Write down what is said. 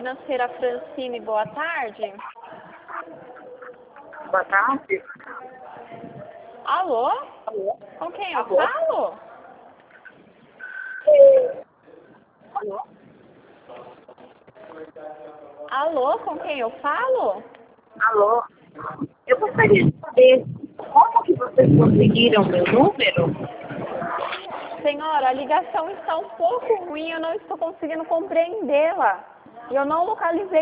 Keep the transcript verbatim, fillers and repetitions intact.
financeira Francine, boa tarde. Boa tarde. Alô? Alô? Com quem eu Alô? falo? Alô? Alô, com quem eu falo? Alô? Eu gostaria de saber como que vocês conseguiram meu número? Senhora, a ligação está um pouco ruim, eu não estou conseguindo compreendê-la. Eu não localizei